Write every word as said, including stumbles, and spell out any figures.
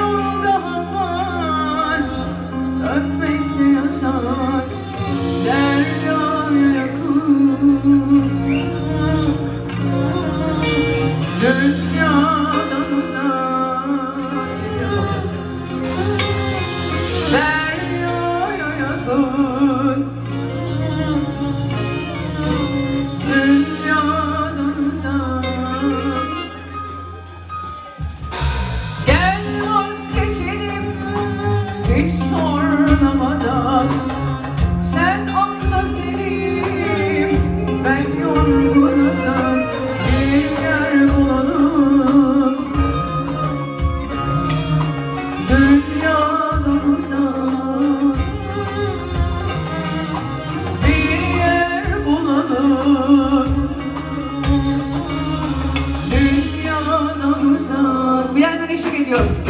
yol daha var, dönmek de yasak, deryaya yakın. Dünyadan uzak, deryaya yakın. Dünyadan uzak. Gel vazgeçelim hiç sorulamadan. Sen anla Selim, ben yorgunum. Bir yer bulalım. Dünyadan uzak. Bir yer bulalım. Dünyadan uzak. Bir yerden eşlik ediyor.